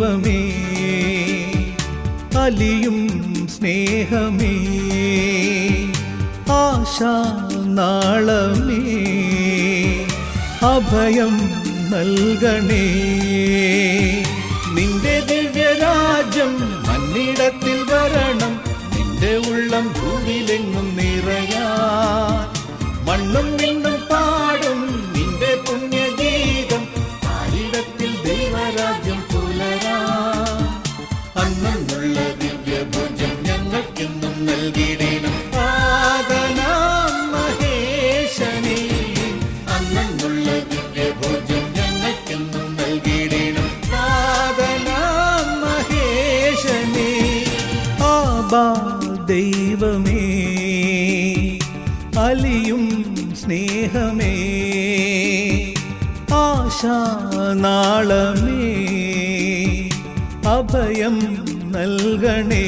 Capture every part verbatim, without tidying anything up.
ദൈവമേ അലിയും സ്നേഹമേ ആശാനാളമേ അഭയം നൽകണേ. നിന്റെ ദിവ്യരാജ്യം മണ്ണിടത്തിൽ വരണം, നിന്റെ ഉള്ളം ഭൂമിയിലെങ്ങും നിറയാൻ. മണ്ണും നിന്നും പാടും നിന്റെ പുണ്യഗീതം, ആയിടത്തിൽ ദൈവരാജ്യം പുലരാൻ. അന്നുള്ള ദിവ്യഭോജ്യം ഞങ്ങൾക്കെന്നും നൽകിടണം ആദനാം മഹേശനേ. അന്നുള്ള ദിവ്യഭോജ്യം ഞങ്ങൾക്കെന്നും നൽകിടണം ആദനാം മഹേശനേ. ആബാ ദൈവമേ അലിയും സ്നേഹമേ ആശാനാളമേ അഭയം നൽകണേ.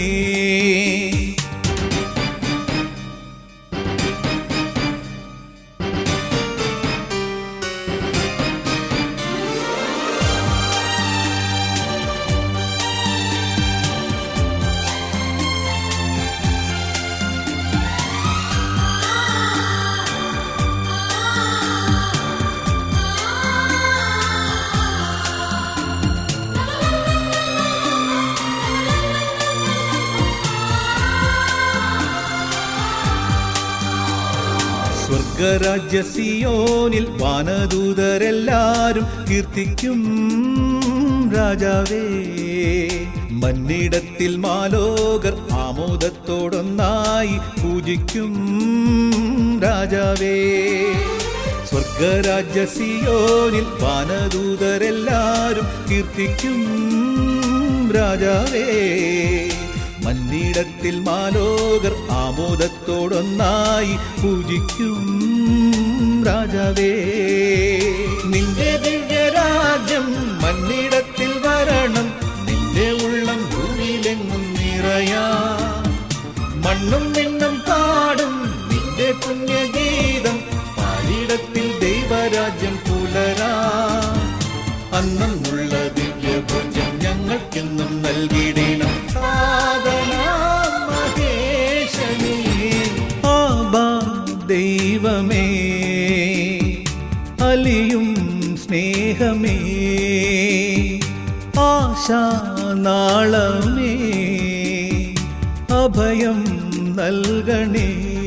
സ്വർഗരാജ്യ സിയോനിൽ വാനദൂതരെല്ലാരും കീർത്തിക്കും രാജാവേ. മന്നിടത്തിൽ മാലോകർ ആമോദത്തോടൊന്നായി പൂജിക്കും രാജാവേ. സ്വർഗരാജ്യ സിയോനിൽ വാനദൂതരെല്ലാരും കീർത്തിക്കും രാജാവേ. മന്നിടത്തിൽ മാലോകർ ആമോദത്തോടൊന്നായി പൂജിക്കും രാജാവേ. നിന്റെ ദിവ്യരാജ്യം മന്നിടത്തിൽ വരണം, നിന്റെ ഉള്ളം ഭൂമിയിലെങ്ങും നിറയാൻ. മണ്ണും നിന്നും പാടും നിന്റെ പുണ്യഗീതം, പാരിടത്തിൽ ദൈവരാജ്യം പുലരാൻ. അന്നുള്ള ദിവ്യഭോജ്യം ഞങ്ങൾക്കെന്നും നൽകിടണം ആദനാം മഹേശനേ. ആബാ ദൈവമേ അലിയും സ്നേഹമേ ആശാനാളമേ അഭയം നൽകണേ.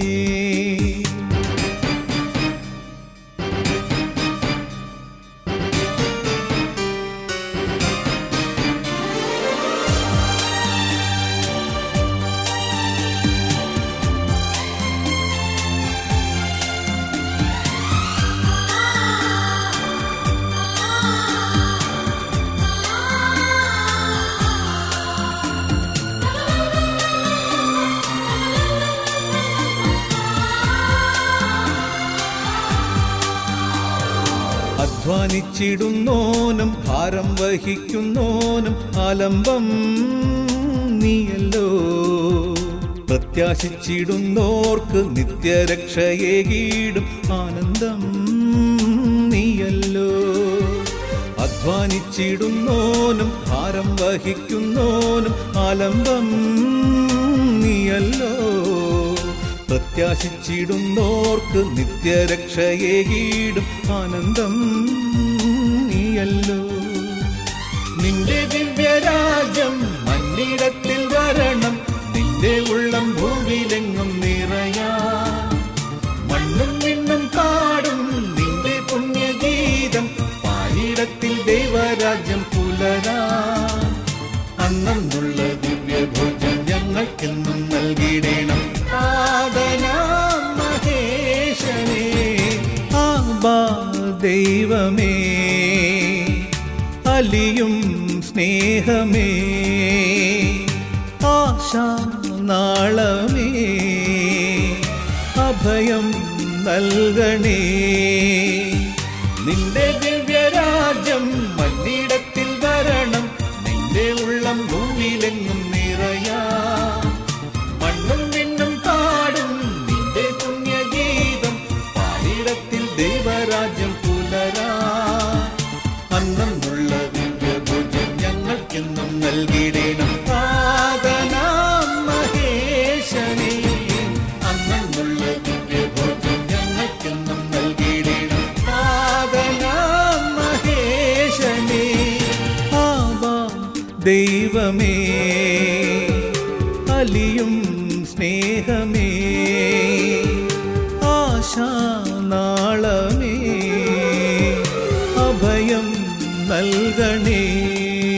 അധ്വാനിച്ചിടുന്നോനും ഭാരം വഹിക്കുന്നോനും ആലംബം നീയല്ലോ. പ്രത്യാശിച്ചിടുന്നോർക്ക് നിത്യരക്ഷയേകീടും ആനന്ദം നീയല്ലോ. അധ്വാനിച്ചിടുന്നോനും ഭാരം വഹിക്കുന്നോനും ആലംബം നീയല്ലോ. പ്രത്യാശിച്ചിടുന്നോർക്ക് നിത്യരക്ഷയേകീടും ആനന്ദം നീയല്ലോ. നിന്റെ ദിവ്യരാജ്യം മണ്ണിടത്തിൽ വരണം, നിന്റെ ഉള്ളം ഭൂമിയിലെങ്ങും നിറയാൻ. മണ്ണും നിന്നും പാടും നിന്റെ പുണ്യഗീതം, പാരിടത്തിൽ ദൈവരാജ്യം പുലരാൻ. അന്നുള്ള ദിവ്യഭോജ്യം ഞങ്ങൾക്കെന്നും നൽകിടണം ആദനാം മഹേശനേ. ആബാ ദൈവമേ അലിയും സ്നേഹമേ ആശാനാളമേ അഭയം നൽകണേ. നിന്റെ ദിവ്യരാജ്യം മണ്ണിടത്തിൽ വരണം, നിന്റെ ഉള്ളം ഭൂമിയിലെങ്ങും നിറയാൻ. മണ്ണും നിന്നും പാടും നിന്റെ പുണ്യഗീതം, പാരിടത്തിൽ ദൈവരാജ്യം പുലരാൻ. അന്നുള്ള ദിവ്യഭോജ്യം ഞങ്ങൾക്കെന്നും നൽകിടേണം പാതനാം മഹേശനേ അന്നുള്ള ദിവ്യഭോജ്യം ഞങ്ങൾക്കെന്നും നൽകിടേണം പാതനാം മഹേശനേ ആവാ ദൈവമേ അലിയും സ്നേഹമേ ആശാനാളമേ അഭയം നൽകണേ